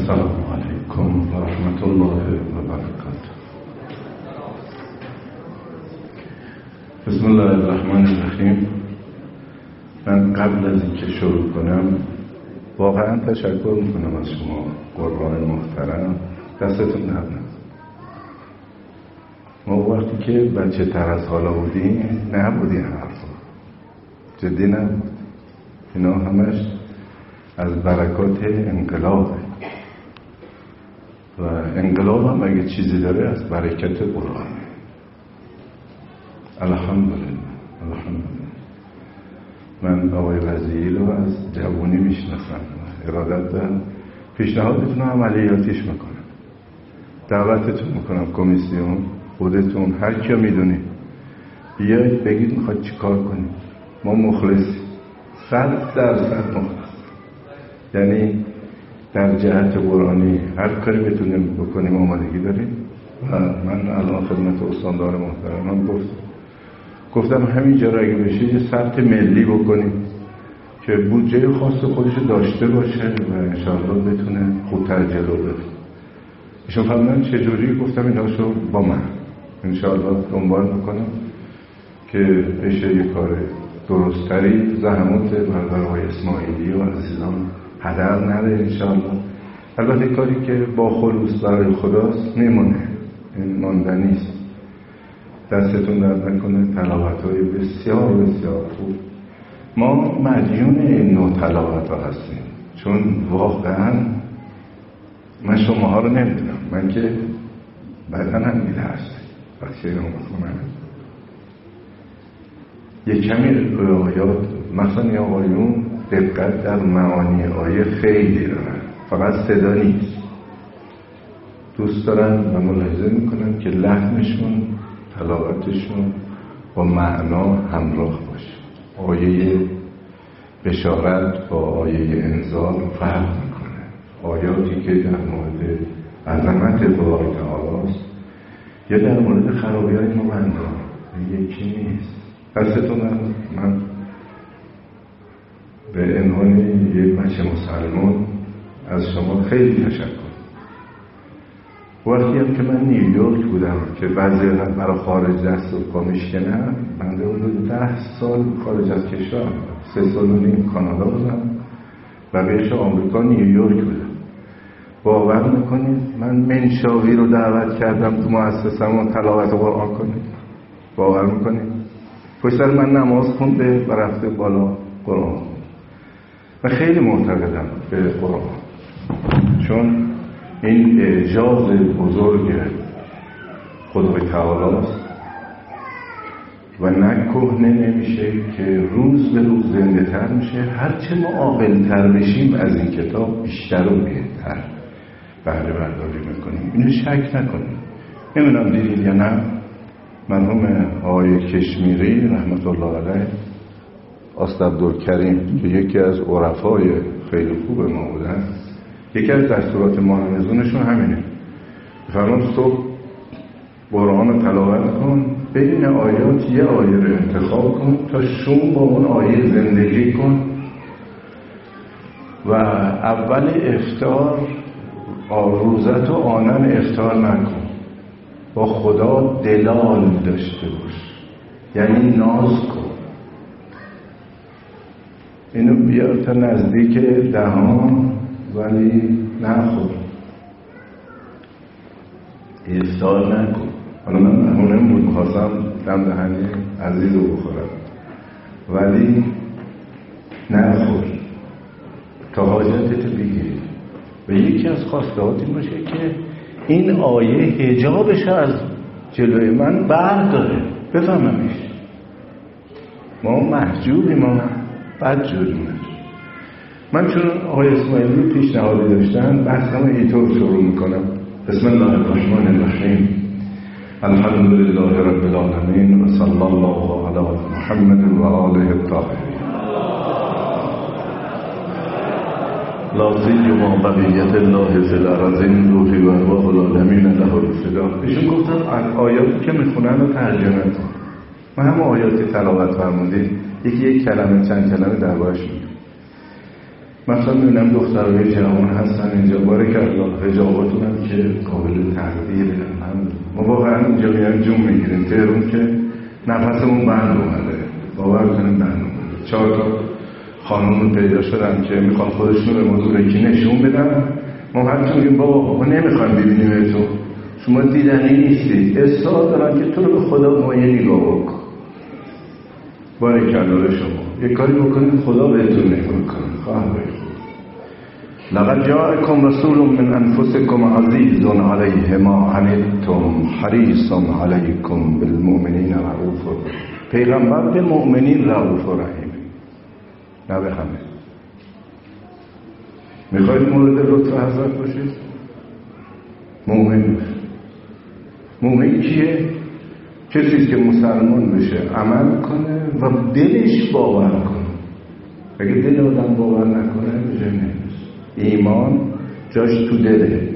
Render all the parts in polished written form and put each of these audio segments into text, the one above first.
السلام علیکم و رحمت الله و برکاته. بسم الله الرحمن الرحیم. من قبل از اینکه شروع کنم واقعا تشکر میکنم از شما قربان محترم. دستتون درد نکنه. ما وقتی که بچه تر از حالا بودیم نبود این حرفا، جدی نبود. اینا همش از برکات انقلابه و انقلاب هم اگه چیزی داره از برکت قرآنه. الحمدلله. من آقای وزیری رو از جوانی میشناسم، ارادت دارم، پیشنهادتون رو عملیاتیش میکنم، دعوتتون میکنم کمیسیون، خودتون، هر کیا میدونید بیایید بگید میخواد چی کار کنید. ما مخلصیم، 100% مخلص. یعنی در جهت قرآنی هر کاری بتونیم بکنیم آمادگی داریم. و من الان خدمت استاندار محترمم گفتم همینجا را اگه بشه یه ثبت ملی بکنیم که بودجه خاص خودش داشته باشه و انشاءالله بتونه خوبتر جلو بره. ایشون فهمیدن چجوری، گفتم ایناشو با من انشاءالله دنبال میکنم که بشه یه کار درستری. زحمات برادر آقای اسماعیلی و عزیزان هدر نره انشاءالله. البته کاری که با خلوص برای خداست میمونه، این ماندنیست. دستتون درد نکنه. تلاوت‌های بسیار بسیار خوب. ما مدیون این نوع تلاوت‌ها هستیم، چون واقعا من شماها رو نمیدونم، من که بدنم می‌لرزه وقتی اینو می‌خونم. یه کمی آیات مثلا یا آیون دقت در معانی آیه خیلی دارن، فقط صدا نیست. دوست دارن و ملاحظه میکنن که لحنشون، تلاوتشون با معنا همراه باشه. آیه بشارت با آیه انذار فرق میکنه. آیاتی که در مورد عظمت خدای تعالی است یا در مورد خرابی‌های ما یکی نیست. دستتون من به عنوان یک بچه مسلمان از شما خیلی تشکر. وقتی هم که من نیویورک بودم که بعضی برای خارج دست و پا میشکنم، من حدود 10 سال خارج از کشور، 3 سال و نیم کانادا بودم و بهش آمریکا نیویورک بودم. باور میکنید من منشاوی رو دعوت کردم تو مؤسسه‌مون تلاوت قرآن کنید؟ باور میکنید؟ پشت سر من نماز خونده و رفته بالا قرآن. من خیلی معتقدم به قرآن، چون این اعجاز بزرگ خدای تعالی است و نه کهنه نمیشه که روز به روز زنده تر میشه. هرچه ما عاقل تر بشیم از این کتاب بیشتر و بهتر بهره برداری میکنیم. اینو شک نکنیم. نمیدونم دیدید یا نه، مرحوم آقای کشمیری رحمت الله علیه، استعبدالکریم که یکی از عرفای خیلی خوب ما بودن، یکی از دستورات ماهرزونشون همینه. فرمان صبح قرآن رو تلاوت کن، بین آیات یه آیه رو انتخاب کن تا شون با اون آیه زندگی کن و اول افطار روزت و آنن افطار نکن. با خدا دلال داشته باش، یعنی ناز کن. اینو بیار تا نزدیک دهان ولی نخور، افطار نکن. حالا من مهمونم بود میخواستم دم دهنی عزیز رو بخورم ولی نخور تا حاجتت بگیری. و یکی از خواستهات این باشه که این آیه حجابش از جلوی من برداره، بفهممش. ما محجوبیم، ما بدجوریم. من چون آقای اسماعیلی پیشنهادی داشتن بحثم اینطور شروع میکنم. بسم الله الرحمن الرحیم. الحمد لله رب العالمین و صلی الله علی محمد و آله الطاهرین. لازی و بقیت الله فی الارضین روحی و ارواح العالمین له الفدا. ایشون گفتن آیاتی که میخونن رو ترجمه کن. من هم آیاتی تلاوت فرمودید، یکی یک کلمه چند کلمه دربارش میگم. مثلا میبینم دخترهای جوان هستن اینجا، بارکالله، حجاباتون هم که قابل تقدیره. ما واقعا اینجا میایم جون میگیریم. تهران که نفسمون بند اومده، باور کنیم بند اومده. 4 تا خانم پیدا شدن که میخوان خودشون رو به مدورکی نشون بدن. ما حتی میگیم بابا ما نمیخوایم ببینیم تو، شما دیدنی نیستی. اصرار دارن که تو رو به خدا مایه نگاه بکن. بارکالله شما یک کاری بکنید خدا بهتون نگاه کنه. خواهد بگید لقد جاءكم رسول من انفسكم عزيز عليه ما عنتم حريص عليكم بالمؤمنين رؤوف رحيم. پیغمبر به مؤمنین رؤوف و رحیم، نه به همه. میخواید مورد لطف حضرت باشید؟ مؤمن باشید. مؤمن کیه؟ کسی که مسلمان بشه، عمل کنه و دلش باور کنه. اگه دل آدم باور نکنه به جای نمیرسه. ایمان جاش تو دله.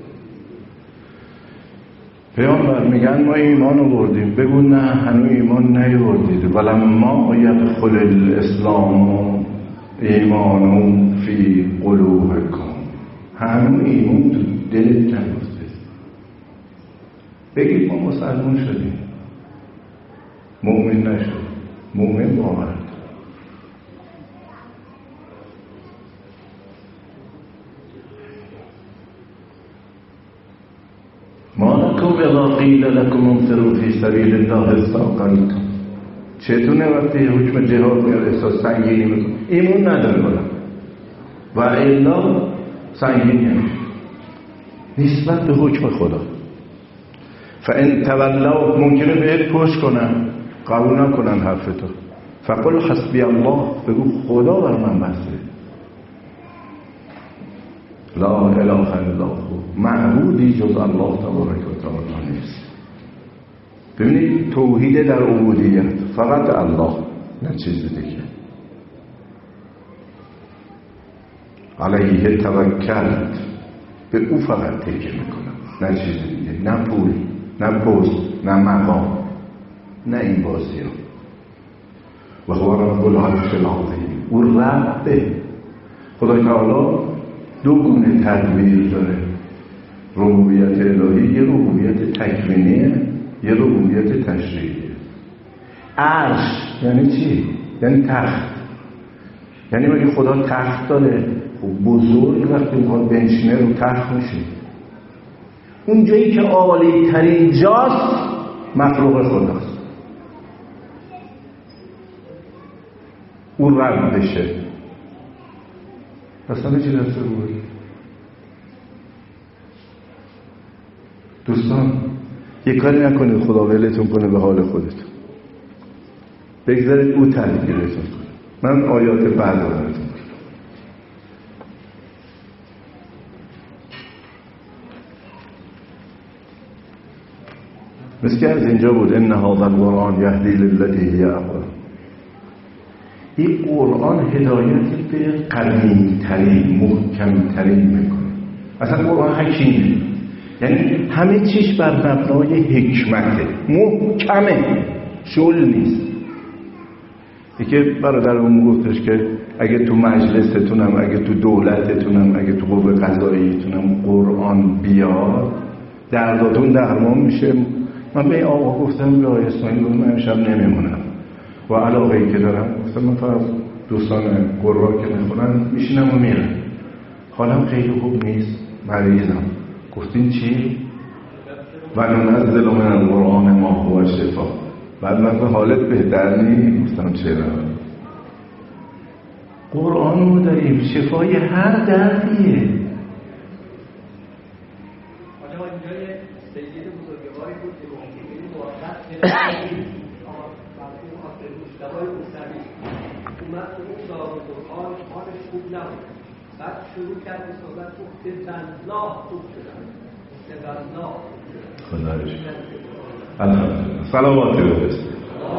پیامبر میگن ما ایمان آوردیم، بگو نه هنوز ایمان نیاوردید. ولما یدخل الاسلام ایمان فی قلوبکم، هنوز ایمان تو دلت نرفته. بگید ما مسلمان شدیم، مؤمن نشد. مؤمن باور. ما لكم اذا قیل لكم انفروا فی سبیل الله استثقلتم. چطونه وقتی حکم جهاد میاد احساس سنگینی میکنه؟ ایمون نداره بالا و الا سنگینی نمیشه نسبت به حکم خدا. فان تولوا، ممکنه بهت پشت کنن، قبول نکنن حرفتو. فقل حسبی الله، بگو خدا بر من بسه. لا اله الا هو، معبودی جز الله تبارک و تعالی نیست. ببینید توحید در عبودیت، فقط الله، نه چیز دیگه. علیه توکلت، به او فقط تکیه میکنم، نه چیز دیگه، نه پول، نه پست، نه مقام، نه این بازی ها. و هو رب العرش العظیم، او ربه. خدای تعالی 2 گونه تدبیر داره. ربوبیت الهی، یه ربوبیت تکوینیه، یه ربوبیت تشریعیه. عرش یعنی چی؟ یعنی تخت. یعنی مگه خدا تخت داره؟ بزرگ وقتی میخواد بنشینه رو تخت میشه. اون جایی که عالی ترین جاست مخلوق خداست. اون رب بشه اصلا چی دسته بود؟ دوستان یک کاری نکنید خدا ولتون کنه به حال خودتون، بگذارید او تدبیرتون کنه. من آیات بعد براتون میگم. مثل که از اینجا بود ان هذا القرآن یهدی للتی هی اقوم. این قرآن هدایت به قدیم ترین، محکم ترین میکنه. اصلا قرآن حکیمه، یعنی همه چیش بر مبنای حکمته، محکمه، شل نیست. یکی برادرم گفتش که اگه تو مجلستونم، اگه تو دولتتونم، اگه تو قوه قضاییتونم قرآن بیاد درداتون درمان میشه. من به آقا گفتم، به آقای اسماعیل گفتم من امشب نمیمونم و علاقه‌ای که دارم، گفتم من فقط دوستان قرآن که میخونن میشینم و میرم، حالم خیلی خوب نیست، مریضم. گفتین چی؟ و ننزل من القرآن ما هو شفا. بعد من حالت بهتر نیست؟ گفتم چرا؟ قرآن رو داریم، شفای هر دردیه. بعد شروع کرد به صحبت که بزناه خوب شدن، بزناه خدایش الحمدلله. صلواتی بفرستید.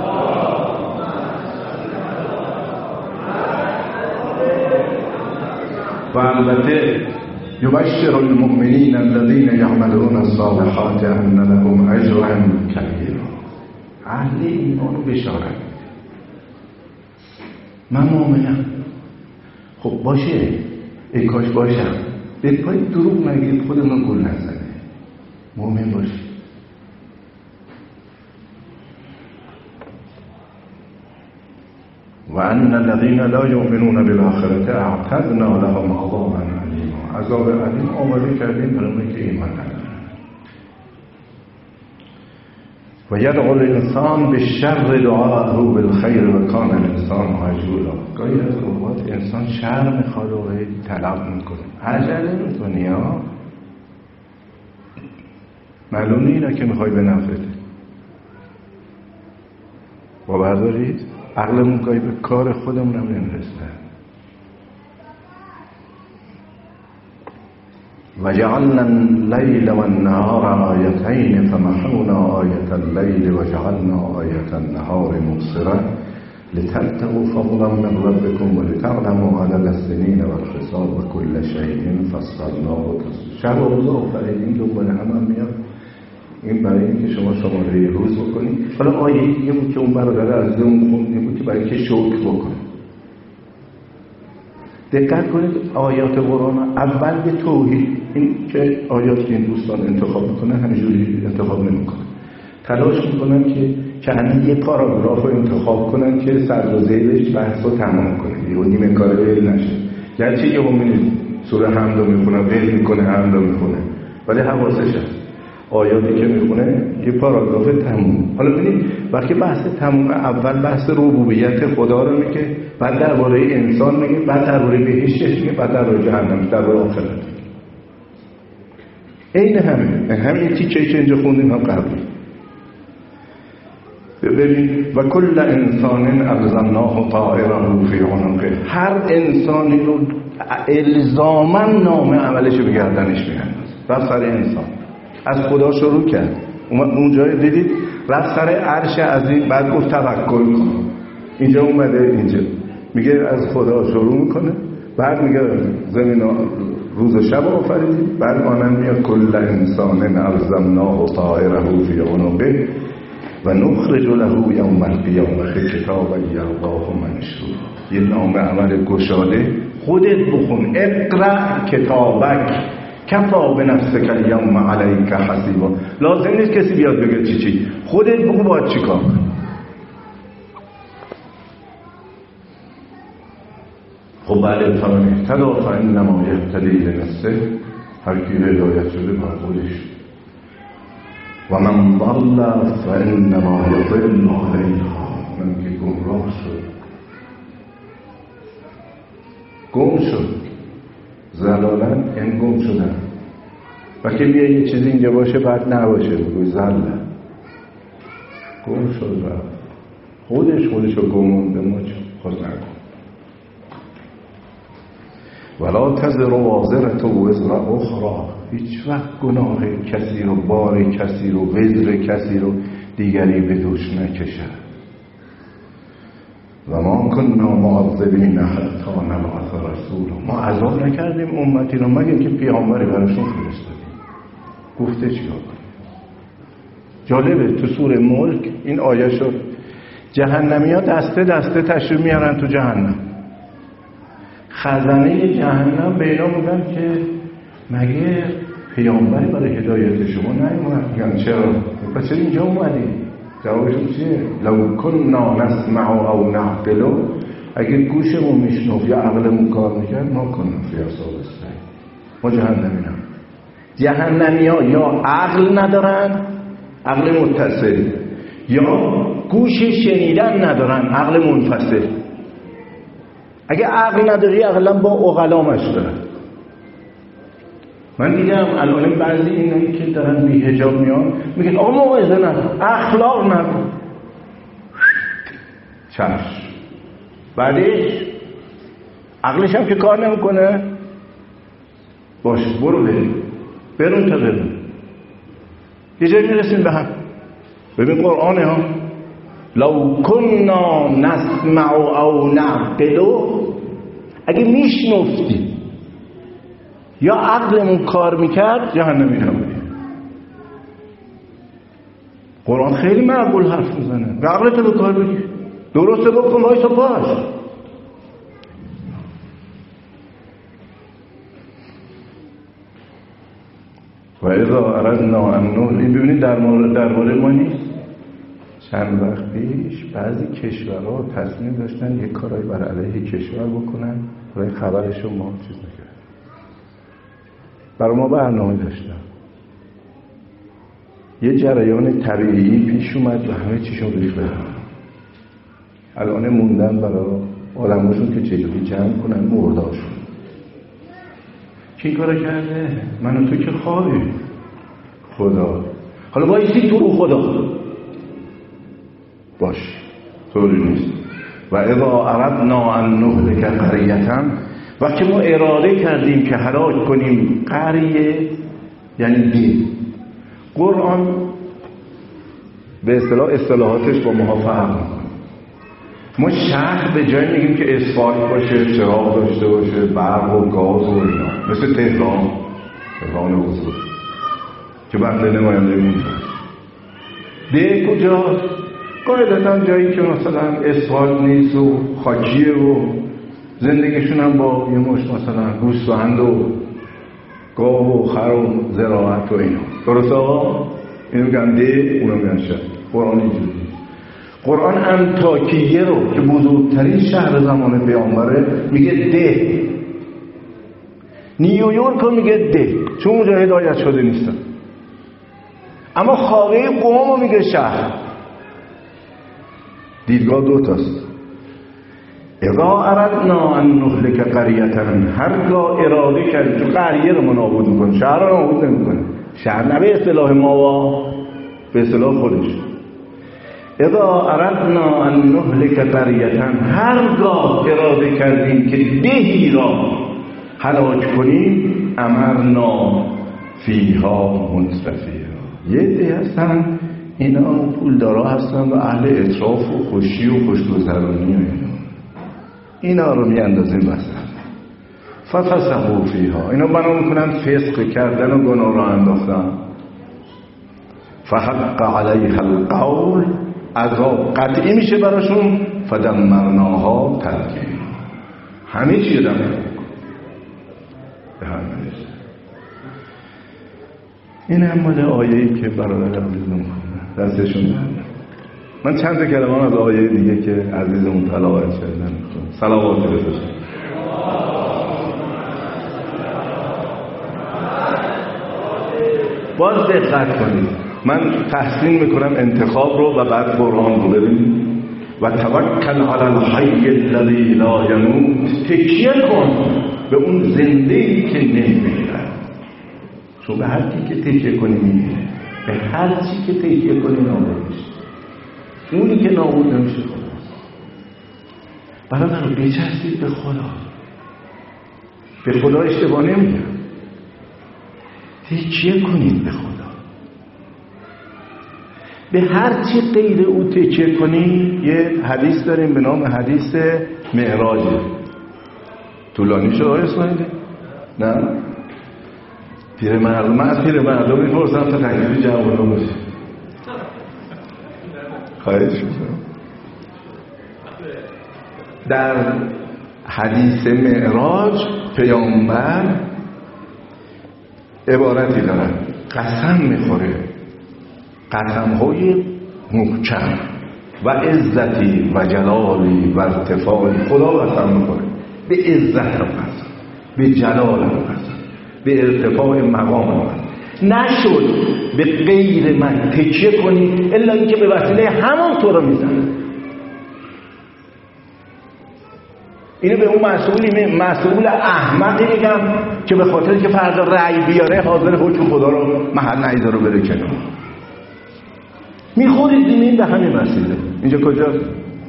و البته یبشر المؤمنین الذین یعملون الصالحات ان لهم اجرا کبیرا. اهل ایمان رو بشارت، من مؤمنم، خب باشه، ای کاش باشم. به پای دروغ نگید، خودمون گول نزنه. مؤمن باشید. و ان الذين لا يؤمنون بالآخرة اعتدنا لهم عذابا علیما. عذاب علیم آماده کردیم برای اونایی که ایمان ندارن. و یدعو الانسان بالشر دعاءه بالخیر و کان الانسان عجولا. گاهی از اوقات انسان شر میخواد و طلب میکنه، عجله میکنی ها. معلوم اینه که میخوای به نفعته. باور دارید؟ عقلمون گاهی به کار خودمون هم نمیرسه. و جعلنا اللیل و النهار آیتین فمحونا آیت اللیل و جعلنا آیت النهار مبصرة لتبتغوا فضلا من ربكم ولتعلموا عدد السنین والحساب و کل شیء فصلناه تفصیلا. شب و روز آفریدیم دنبال هم میاد. این برای اینکه شما شماره روز بکنید. حالا آیه دیگه بود که اون برادر از اون خوندیم بود که برای اینکه شکر بکنید. دقت کنید آیات قرآن اول به توحید، این که آیات که این دوستان انتخاب میکنن همینجوری انتخاب نمیکنن، تلاش میکنن که چند یه پاراگراف رو انتخاب کنن که سر و زیرش بحث رو تمام کنه و نیمه کار ویل نشه. گرچه یه همین سوره حمد رو میخونه، ویل میکنه، حمد رو میخونه، ولی حواسش هست آیاتی که میخونه یه پاراگراف تموم. حالا ببینید وقتی بحث تموم، اول بحث ربوبیت خدا رو میگه، بعد درباره انسان میگه، بعد درباره بهشتش میگه، بعد درباره جهنم، درباره آخرت. این همین تیکه‌ای که اینجا خوندیم هم قبلی. ببین و کل انسان الزمناه طائره فی عنقه. هر انسانی رو الزاما نام عملش به گردنش میاندازه. رفت سر انسان، از خدا شروع کرد. اونجا دیدید رفت سر عرش عظیم، بعد گفت توکل کن. اینجا اومده، اینجا میگه از خدا شروع میکنه، بعد میگه زمین روز و شب آفریدیم، بعد آنم میاد کل انسان الزمناه طائره فی عنقه و نخرج له یوم القیامة کتابا یلقاه منشورا. یه نام عمل گشاده خودت بخون. اقرأ کتابک کفا بنفسک الیوم علیک حسیبا. لازم نیست کسی بیاد بگه چی خودت بگو باید چی کار کنی. خب بله، فمن اهتدی فانما یهتدی لنفسه. هر کی هدایت شده بر خودش. و من ضل فانما یضل علیها. من که گمراه شد، گم شد. ضلالت یعنی گم شدن. و که بیا یه چیزی اینجا باشه بعد نباشه بگوی ضل، گم شد و خودشو گمونده. ما خود نکن. ولا تزر وازرة وزر اخرى. هیچ وقت گناه کسی رو، بار کسی رو، وزر کسی رو دیگری به دوش نکشد. و ما کننا معذبین حتی نبعث رسولا. ما عذاب نکردیم امتی رو مگر که پیامبری براشون فرستادیم. گفته چیکار کنیم؟ جالبه تو سوره ملک این آیه شد جهنمی‌ها دسته دسته تشریف میارن تو جهنم. خزانه جهنم به اینا میگن که مگه پیامبری برای هدایت شما نیومد؟ میگن چرا؟ پس چرا اینجا اومدی؟ جوابشون چیه؟ لو کننا نسمع او نعقل. اگه گوشمون میشنوف یا عقلمون کار میکرد ما کنیم فی اصحاب السعیر. ما جهنمی‌ها یا عقل ندارن، عقل متصل، یا گوش شنیدن ندارن، عقل منفصل. اگه عقل نداری عقلا با عقلا مشغله. من دیدم الان بعضی اینایی که دارن بی حجاب میان میگن آقا موعظه نکن، اخلاق نکن. چشم. بعدش عقلش هم که کار نمیکنه، باش برو برون تا برون. یه جایی میرسیم به هم. ببین قرآنه ها، لو کننا نسمع او نعقل. اگه میشنفتی یا عقلمون کار میکرد جهنمی نبودیم. قرآن خیلی معقول حرف میزنه. به عقلت رو کار بگیر، درسته بکن، وایسا باش. و اذا اردنا ان نهلك، این ببینید درباره ما نیست. چند وقت پیش بعضی کشورها تصمیم داشتن یک کارایی بر علیه کشور بکنن، برای خبرش رو ما چیز نکردن. برای ما برنامه داشتن. یه جریان طبیعی پیش اومد و همه چیشون ریخت. الان موندن برای آدماشون که چجوری جمع کنن مرداشون. کی کار کرده؟ من و تو که خوابیم. خدا. حالا بایستی تو رو خدا باش، طوری نیست. و اذا اردنا ان نهلك قرية، وقتی ما اراده کردیم که هلاک کنیم قریه، یعنی دین. قرآن به اصطلاحاتش با ما فرق می‌کنه. ما شهر به جای میگیم که اسفالت باشه، چراغ داشته باشه، برق و گاز و اینا، مثل تهران حضور که بنده نماینده اونجاست. ده کجاست؟ قاعدتا جایی که مثلا اسفالت نیست و خاکیه و زندگیشون هم با یه مش مثلا گوسفند و گاو و خر و زراعت و اینا. درسته آقا؟ اینو میگن ده، اونو میگن شهر. قرآن اینجوری. قرآن انطاکیه رو که بزرگترین شهر زمان پیامبره میگه ده. نیویورک رو میگه ده، چون اونجا هدایت شده نیستن. اما خاوه قم رو میگه شهر. دیدگاه دوتاست. اذا اردنا ان نهلك قرية، هرگاه اراده کردیم تو قریه رو نابود میکنه، شهر رو نابود نمیکنه. شهر نه به اصطلاح ما، به اصطلاح خودش. اذا اردنا ان نهلك قرية، هرگاه اراده کردیم که دهی را هلاک کنیم، امرنا فیها مترفیها. یه ده هستن اینا پولدارا هستن و اهل اطراف و خوشی و خوشگذرانی و اینا رو میاندازیم وسط. ففسقوا فیها، اینا بنا میکنن فسق کردن و گناه را انداختن. فحق علیها القول، عذاب قطعی میشه براشون. فدمرناها تدمیرا، همه چی رو دمر به هم میشه. این هم مال آیه‌ای که برادر عزیزم دستشون دارم. من چند تا کلمه از آیه دیگه که عزیزمون تلاوت کردن میخونم. صلوات بفرستید. باز دقت کنید. من تحسین میکنم انتخاب رو و بعد قرآن رو ببینید. و توکل علی الحی الذی لا یموت، تکیه کن به اون زنده‌ای که نمیمیره. چون به هر کی که تکیه کنی میمیره، به هر چی که تکیه کنی نابود میشه. اونی که نابود نمیشه خداست. برادر بچسبید به خدا. به خدا اشتباه نمیگم، تکیه کنید به خدا. به هر چی غیر او تکیه کنید. یه حدیث داریم به نام حدیث معراج. طولانی شد آقای اسماعیلی؟ نه؟ پیرمردم، من از پیرمردم میپرسم تا تکلیف جوانان باشه. خواهید شد. در حدیث معراج پیامبر عبارتی دارن، قسم میخوره، قسم‌های محکم، و عزتی و جلالی و ارتفاعی. خدا قسم میخوره به عزتم قسم، به جلالم قسم، به ارتفاع مقامم قسم. نشد به غیر من تکیه کنی الا اینکه به وسیله همون تو رو میزنه. اینو به اون مسئول احمقی میگم که به خاطر که فردا رأی بیاره حاضر حکم خدا رو محل نذاره رو بره کنار. میخورید زمین به همین مسئله. اینجا کجاست؟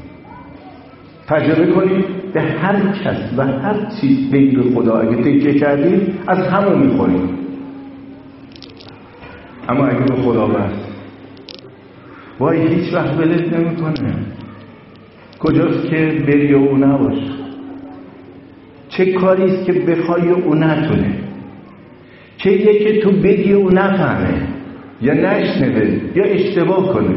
تجربه کنید. به هر کس و هر چیز غیر خدا اگه تکیه کردید از همون میخورید. اما اگه به خدا بس وای هیچ وقت ولت نمیکنه. کجاست که بری او نباش؟ چه کاریست که بخوای او نتونه؟ چه که تو بگی او نفهمه یا نشنوه یا اشتباه کنه؟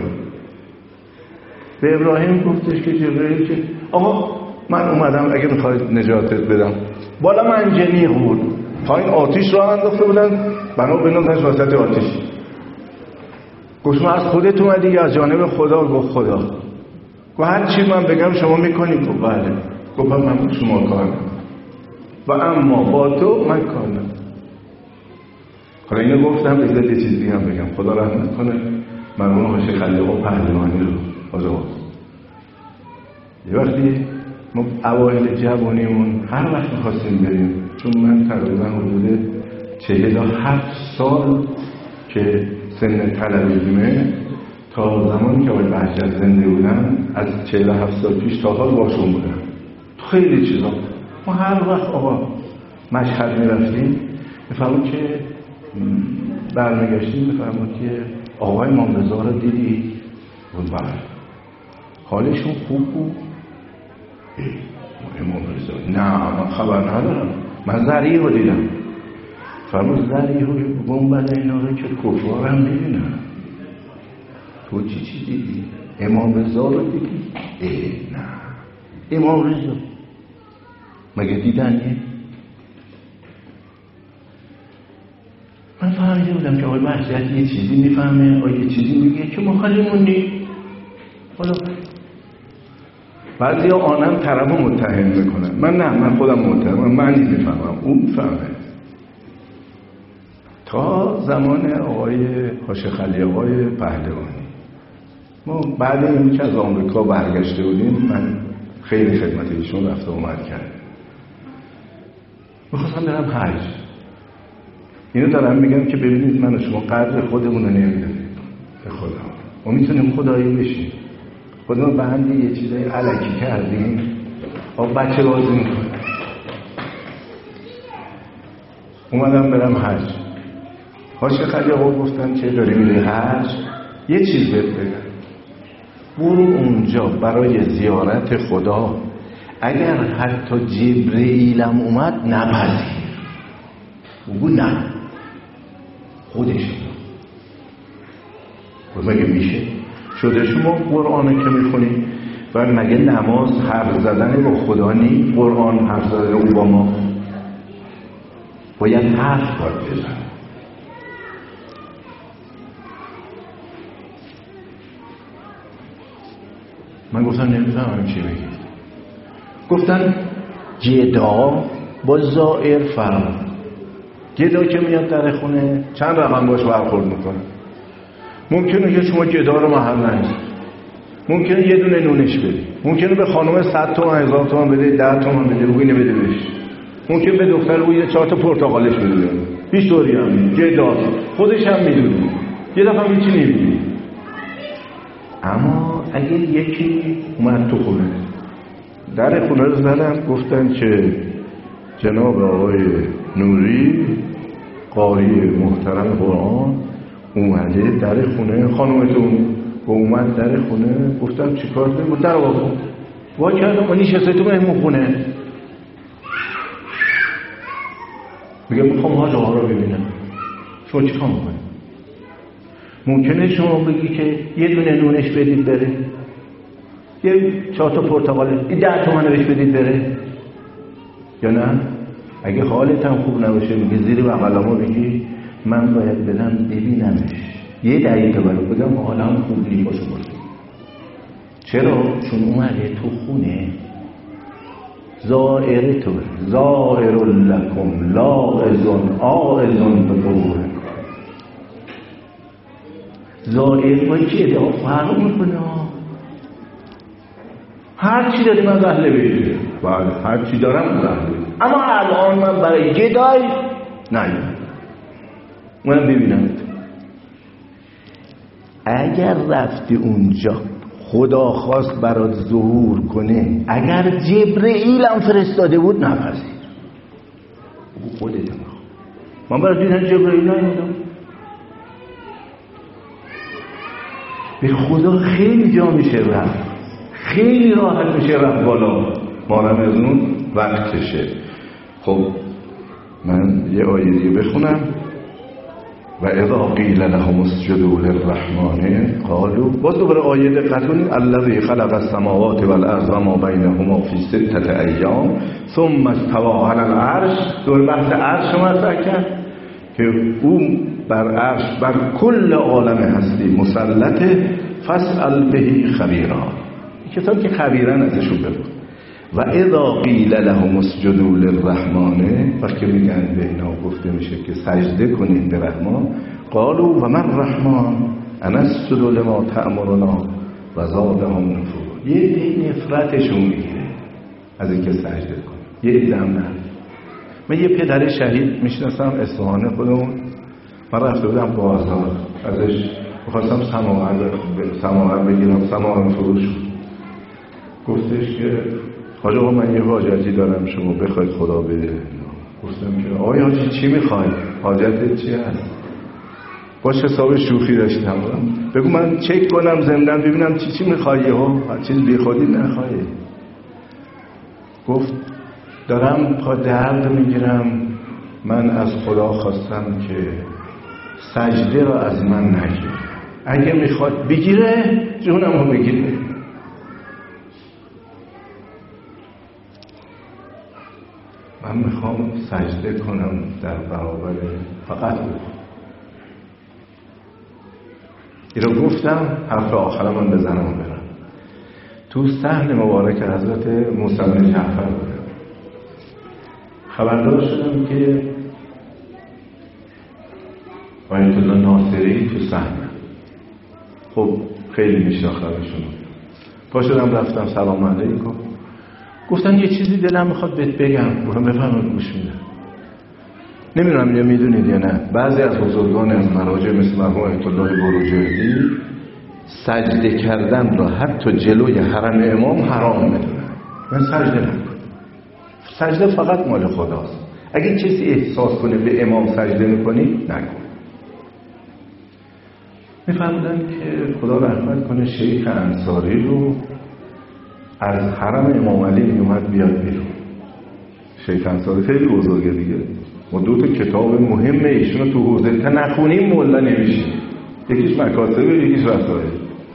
به ابراهیم گفتش که جبرئیل که آقا من اومدم اگه میخواید نجاتت بدم، بالا منجنی بود پایین آتیش راه انداخته بودن، بنا بندازنش وسط آتیش. گفتم از خودت اومدی یا از جانب خدا؟ گفت خدا. گفت هر چی من بگم شما میکنی؟ گفت بله. گفت من شما کار نکنم و اما با تو من کار نکنم. حالا اینو گفتم بذار یه چیزی هم بگم. خدا رحمت کنه مرحوم حاج خلیقا پهلوانی رو آزاد. یه وقتی ما اوایل جوانیمون هر وقت می‌خواستیم بریم، چون من تقریبا حدود 47 سال که سن طلبیمه تا زمانی که آقای بهجت زنده بودن، از 47 سال پیش تا حال باشون بودم. خیلی چیزا ما هر وقت آقا مشهد میرفتیم میفهمون که برمیگشتیم میفهمون که آقای امام رضا رو دیدی؟ اون بله. حالشون خوب بود؟ امام رضا نه من خبر ندارم، من ذریع رو دیدم. فرمود ذریع رو گنبد اینا رو که کفار هم ببینم. تو چی دیدی؟ امام رضا رو دیدی؟ نه امام رضا مگه دیدنیه؟ من فهمیده بودم که آقای بهجت یه چیزی میفهمه، آقای یه چیزی میگه که ما خالی موندیم. حالا بعضی ها آنم طرف رو متهم میکنن. من خودم متهم، من نمیفهمم، اون میفهمه. تا زمان آقای حاج خلیقا پهلوانی ما بعد این که از آمریکا برگشته بودیم، من خیلی خدمت ایشون رفت و اومد کردم. میخواستم برم حج. اینو دارم میگم که ببینید من و شما قدر خودمون رو نمیدونیم به خدا. ما میتونیم خدایی بشیم. خودمون بندی یه چیزای علکی کردیم، بچه بازی میکنه. اومدم برم حج. حاج خلیقا گفتن که داری میری حج، یه چیز بهت بگم، برو اونجا برای زیارت خدا، اگر حتی جبرئیلم اومد نپذیر. بگو نه خودش رو مگه میشه؟ شده شما قرآن که میخونی و مگه نماز حرف زدن با خدا نی؟ قرآن حرف زدن او با ما باید حرف باید بزن. من گفتم نمیفهمم چی بگید. گفتن گدا با زائر فرق. گدا که میاد در خونه چند رقم باش برخورد میکنه. ممکنه که شما گدا رو محل نگید، ممکنه یه دونه نونش بدی، ممکنه به خانم 100 تومن 1000 تومن بده، 10 تومن بده، روی نمیده بهش، ممکنه به دختر روی 4 تا پرتقالش بده. هیچ طوری هم گدا خودش هم میدونه، یه دفعه هیچی نمیدی. اما اگر یکی اومد تو خونه، در خونه رو زدن، گفتن که جناب آقای نوری قاری محترم قرآن اومده در خونه خانومتون، و اومد در خونه. گفتم چیکار کنیم؟ در واقع وا کردم و نشسته تو مهمون خونه. میگه میخوام حاج آقا رو ببینم. شما چیکار میکنی؟ ممکنه شما بگی که یه دونه نونش بدید بره، یه 4 تا پرتقال 10 تومن بهش بدید بره، یا نه اگه حالت هم خوب نباشه میگه زیر بغلامو بگی من باید بدم ببینمش، یه دقیقه برای بگم حالم خوب نیست باشه. چرا؟ چون اومده تو خونه زائر تو، زائر لکم لاعزون آعزون بدور. زائر با که ده فرق میکنه. هر چی داریم از اهل بیت، هر چی دارم از اهل بیت، اما الان من برای گدای نیم منم ببینم. اگر رفتی اونجا خدا خواست برات ظهور کنه، اگر جبرئیل هم فرستاده بود نپذیر. خودت میخوام. من برای دیدن جبرئیل نیومدم. به خدا خیلی جا میشه رفت، خیلی راحت میشه رفت بالا. مارم از اون وقتشه. خب من یه آیه دیگه بخونم و اذا قیل لهم اسجدوا للرحمن قالوا. باز دوباره آیه دقت کنید الذی خلق السماوات والارض و ما بینهما فی 6 ایام ثم استوى علی العرش. دور بحث عرش مطرح کرد که او بر عرش بر کل عالم هستی مسلطه. فاسأل به خبیرا، کتاب که خبیرن ازشون بگو. و اذا قیل لهم اسجدوا للرحمن، وقتی میگن به اینا گفته میشه که سجده کنید به رحمان، قالوا و من رحمان انسجد لما تأمرنا و زادهم نفورا. یه نفرتشون میگیره از اینکه سجده کنه، یه دم نه. من یه پدر شهید میشناسم اصفهان خودمون، من رفته بودم بازار ازش میخواستم سماور بگیرم، سماور فروش گفتش که حاج آقا من یه حاجتی دارم شما بخواید خدا بده. گفتم که آقای حاجی چی میخوای؟ حاجتت چی هست؟ باش حساب شوخی داشتم، بگو من چک کنم زمدن ببینم چی میخوایی ها، چیز بی خودی نخواهی. گفت دارم پا درد میگیرم، من از خدا خواستم که سجده را از من نگیره، اگه میخواد بگیره جونم رو بگیره. من میخوام سجده کنم در برابر فقط او. این رو گفتم حرف آخرم من بزنم و برم. تو صحن مبارک حضرت موسی بن جعفر بودم، خبردار شدم که آیت الله ناصری تو صحنه. خب خیلی میشناختمشون. پا شدم رفتم سلام علیکم. گفتن یه چیزی دلم میخواد بهت بگم. گفتم بفرمایید گوش میدم. نمیدونم یا میدونید یا نه، بعضی از بزرگان از مراجع مثل مرحوم آیت الله بروجردی سجده کردن را حتی جلوی حرم امام حرام میدونن. من سجده نکنم، سجده فقط مال خداست. اگه کسی احساس کنه به امام سجده میکنی نکن. میفهمدن که خدا رحمت کنه شیخ انصاری رو از حرم امام علی میومد بیاد بیرون. شیخ انصاری خیلی بزرگه دیگه، ما 2 کتاب مهم ایشون تو حوزه تا نخونیم مولا نمیشه. یکیش مکاسب، یکیش رسائل.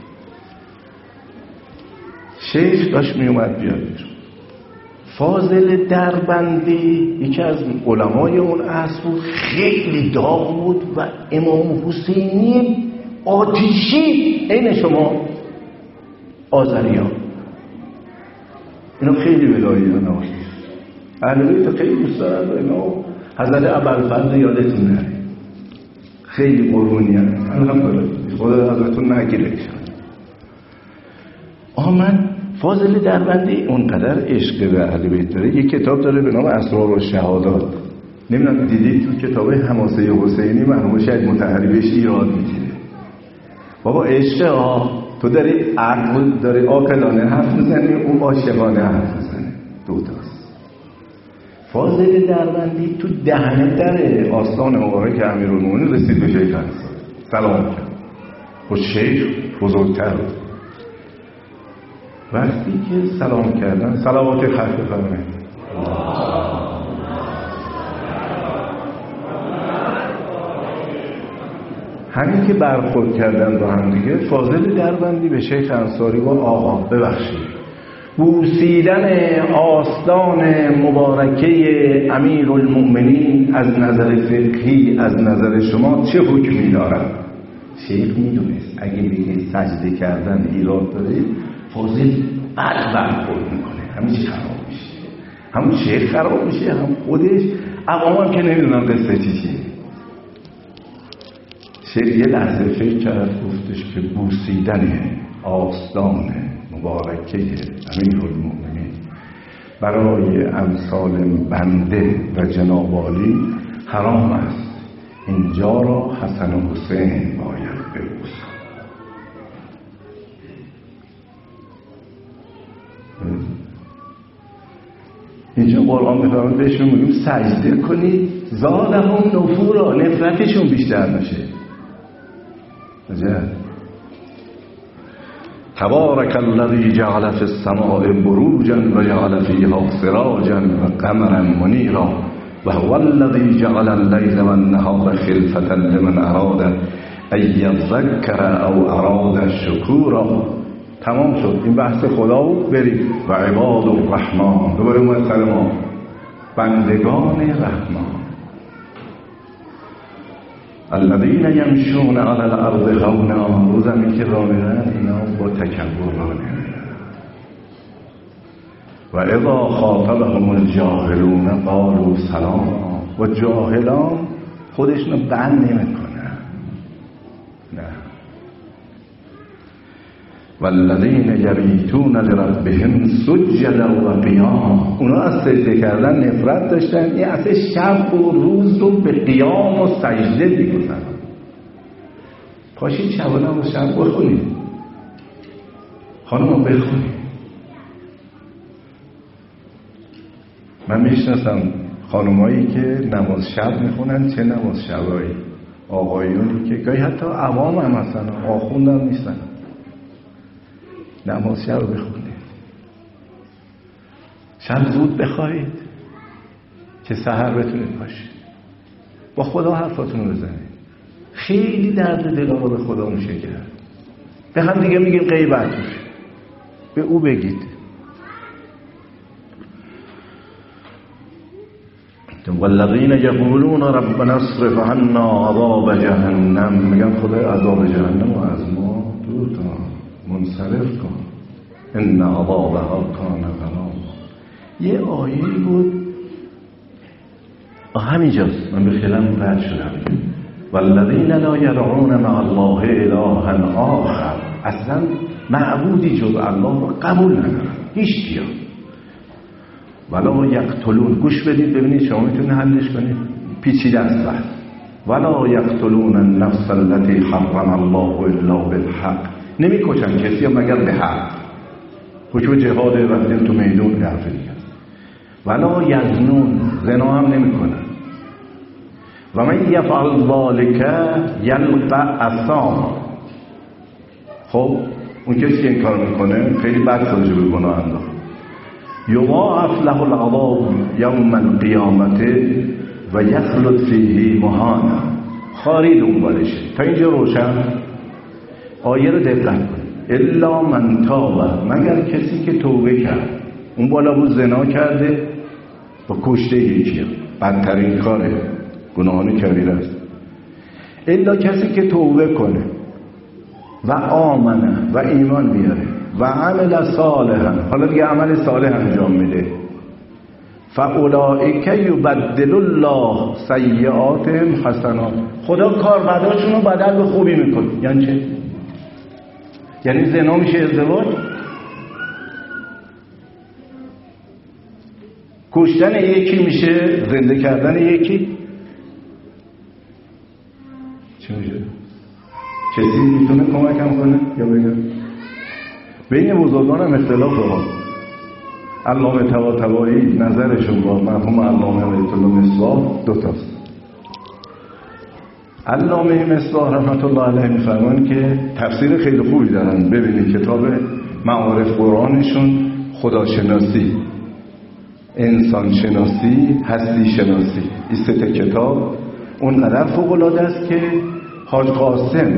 شیخ داشت میومد بیاد بیرون. فاضل دربندی یکی از علمای اون عصر بود، خیلی داغ بود و امام حسینی آتشی عین شما آذریان. اینا خیلی ولاییان هست، اهل بیت خیلی دوست دارن. اینا حضرت ابوالفضل یادتون نره، خیلی قربونی هست. الحمدلله خدا ازتون نگیره. آمد فاضل دربندی اونقدر عشق به اهل بیت داره، یک کتاب داره به نام اسرار و شهادات. نمیدونم دیدید تو کتاب حماسه حسینی مرحوم شهید مطهری بهش ایراد میگیره. بابا عشق ها، تو داری عقل داری عاقلانه حرف میزنی، اون عاشقانه حرف میزنه، دوتاست. فاضل دربندی تو دهنه در آستان مبارک امیرالمومنین رسید به شیخ انصاری، سلام کرد. و شیخ بزرگتر بود. وقتی که سلام کردن، صلوات خلق فرمایید. همین که برخورد کردن با هم دیگه، فاضل دربندی به شیخ انصاری گفت آقا ببخشید، بوسیدن آستان مبارکه امیرالمؤمنین از نظر فقهی از نظر شما چه حکمی دارد؟ شیخ میدونست اگه بگه سجده کردن ایراد داره، فاضل بد برخورد میکنه، همه چی خراب میشه، همون شیخ خراب میشه، هم خودش. عوام هم که نمیدونم قصه چیه. شیخ یه لحظه فکر کرد، گفتش که بوسیدن آستان مبارکه امیرالمؤمنین برای امثال بنده و جناب عالی حرام است. اینجا را حسن و حسین باید ببوسند. اینجا قرآن میفرماید بهشون میگیم سجده کنید زادهم نفورا، نفرتشون بیشتر میشه. تبارک الذی جعل فی السماء بروجا و جعل فیها سراجا و قمرا منیرا و هو الذی جعل اللیل والنهار خلفة لمن اراد ان یذکر او اراد شکورا. تمام شد این بحث خدا بود. برید و عباد الرحمن، دوباره اومد سر ما، بندگان رحمان، الذین یمشون علی الارض هونا، رو زمین که راه میرن اینا با تکبر راه نمیرن. و اذا خاطبهم الجاهلون قالوا سلاما، و جاهلان خودشونو بند نمیکنن. نه. والذین یبیتون لربهم سجدا و قیاما، اونا از سجده کردن نفرت داشتن، این اصلا شب و روز رو به قیام و سجده میگذارن. پاشید شبانه و شب بخونید، خانم بخونید. من میشناسم خانمایی که نماز شب میخونن، چه نماز شبایی، آقایونی که گاهی حتی عوام هم هستن، آخوند هم نیستن، نماز شب رو بخونید. شب زود بخواهید که سحر بتونید باشید، با خدا حرفاتون رو بزنید. خیلی درد دل رو به خدا میشه کرد. به هم دیگه میگیم غیبت، به او بگید. والذین یقولون ربنا اصرف عنا عذاب جهنم، میگن خدای عذاب جهنم و از ما دور کن، منصرف کن، ان عذابها کان غراما. یه آیه بود همینجاست، من به خیلم رد شدم. والذین لا یدعون مع الله الها آخر، اصلا معبودی جز الله رو قبول ندارن هیچ کیا. ولا یقتلون، گوش بدید ببینید شما میتونید حلش کنید، پیچیده است بحث. ولا یقتلون النفس التي حرم الله الا بالحق، نمیکشن کسی مگر به حق. حکم جهاد رفتیم تو میدون حرف دیگه. ولا یزنون، زنا هم نمیکنن. و من یفعل ذلک یلقى اثاما، خب اون کسی که این کار میکنه خیلی بد راجع به گناه انداخت. یضاعف له العذاب یوم القیامت و یخلد فیه مهانا، خاری دنبالشه. تا اینجا روشن؟ آیه رو دقت کن. الا من تاب، مگر کسی که توبه کرد. اون بالا بود زنا کرده با کشته یکی، بدترین کاره، گناهان کبیره است. الا کسی که توبه کنه و آمنه و ایمان بیاره و عمل صالحا، حالا دیگه عمل صالح انجام میده، فاولئک یبدل الله سیئاتهم حسنات، خدا کار بداشون رو بدل به خوبی میکنه. یعنی چه؟ یعنی زنا میشه ازدواج؟ کشتن یکی میشه زنده کردن یکی؟ چی میشه؟ کسی میتونه کمکم کنه یا بگم؟ بین بزرگان هم اختلاف ها. علامه طباطبایی نظرشون با مرحوم علامه آیت الله مصباح دوتاست. علامه مصباح رحمت الله علیه میفرمان که تفسیر خیلی خوبی دارن. ببینید کتاب معارف قرآنشون، خداشناسی، انسان شناسی، هستی شناسی، این سه تا کتاب اونقدر فوق‌العاده است که حاج قاسم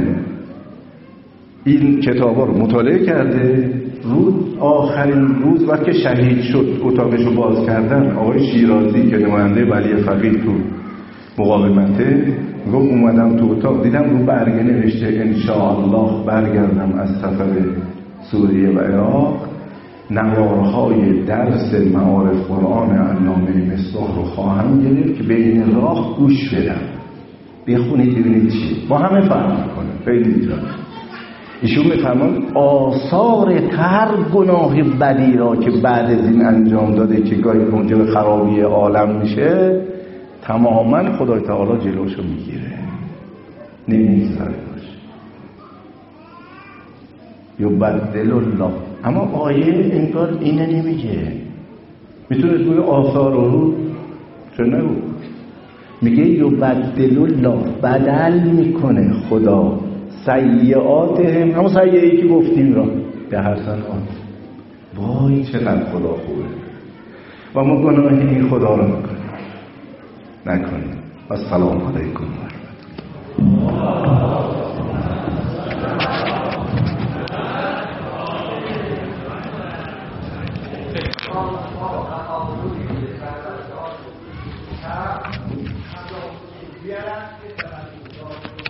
این کتابا رو مطالعه کرده. روز آخرین روز وقتی شهید شد اتاقشو باز کردن، آقای شیرازی که نماینده ولی فقیه تو مقاومته گفت اومدم تو اتاق دیدم رو برگه نوشته انشاءالله برگردم از سفر سوریه و عراق نوارهای درس معارف قرآن علامه مصباح رو خواهم گرفت که بین راه گوش بدم، بخونید ببینید چی با همه فرق میکنه. خیلی جالب. ایشون میفرمان آثار هر گناه بدی را که بعد از این انجام داده که گاهی موجب خرابی عالم میشه، تماما خدای تعالی جلوشو میگیره، نمیذاره باشه. یبدل الله. اما آیه انگار اینه نمیگه. میتونه توی آثار رو چه نگو، میگه یبدل الله، بدل میکنه خدا سیئاتهم، همون سیئه‌ای که گفتیم را به حسنات. وای چقدر خدا خوبه و ما گناه این خدا رو میکنیم. نکنیم. السلام علیکم و رحمت الله.